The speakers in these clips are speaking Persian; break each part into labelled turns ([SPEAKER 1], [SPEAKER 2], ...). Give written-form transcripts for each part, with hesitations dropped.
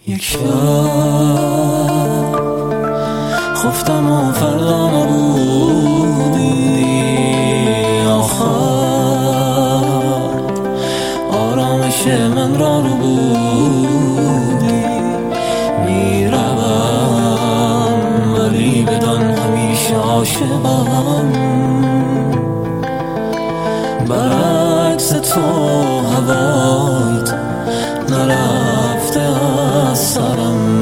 [SPEAKER 1] یک شب خفتم و فردا نبودی، آخر آرامش من را رو بودی. میروم ولی بدان همیشه عاشقم، برعکس تو هوایت نرفته از سرم.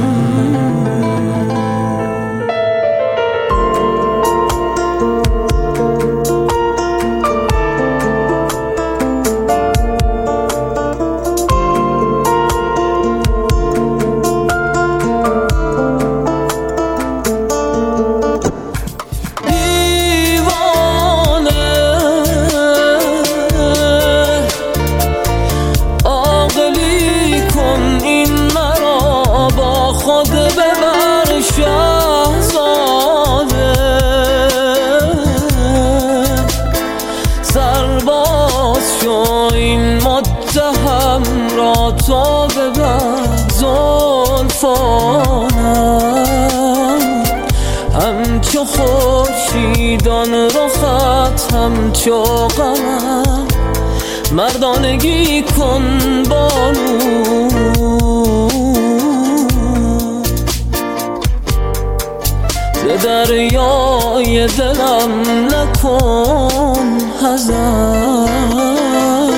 [SPEAKER 1] خود ببر شهزاده، سرباز شو این متهم را تا ببر زلفانم. همچو خورشیدان رخت همچو قمر، مردانگی کن بانو. دریای دلم نکن حذر،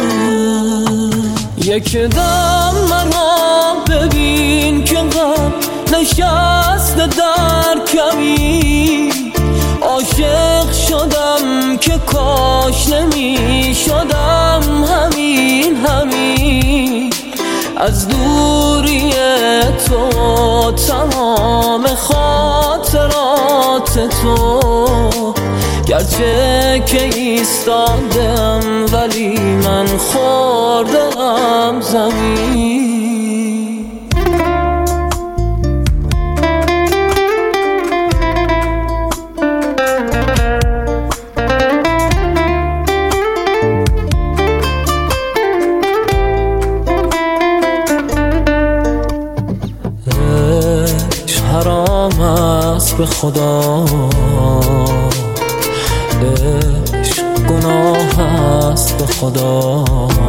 [SPEAKER 1] یک دم مرا ببین که غم نشسته در کمی. عاشق شدم که کاش نمی شدم همین از دوری تو. تمام خاطرات تو گرچه که ایستادم، ولی من خوردم زمین. حرام است به خدا، عشق گناه است به خدا،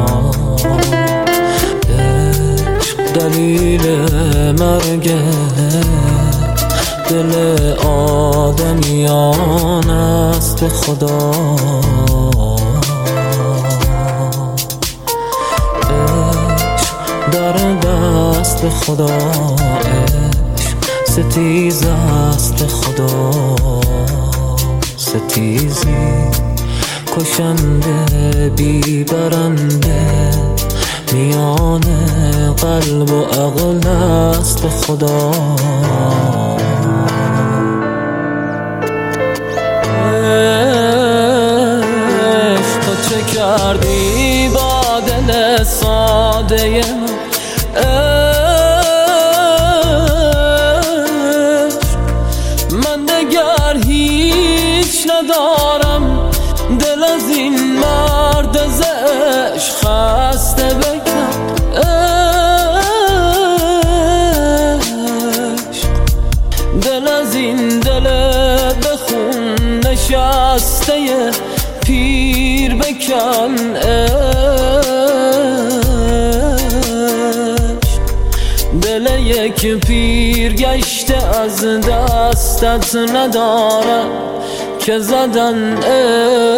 [SPEAKER 1] عشق دلیل مرگ دل آدمیان است به خدا. عشق درد است به خدا، ستیز است به خدا، ستیزی کشنده بی برنده، میان قلب و عقل است به خدا. عشق تو چه کردی با دل ساده من؟ دگر هیچ ندارم، دل از این مرد عشق خسته بکن. عشق دل از این دل بخون نشسته پیر بکن. دل یک پیر گشته از دستت ندارم که زدن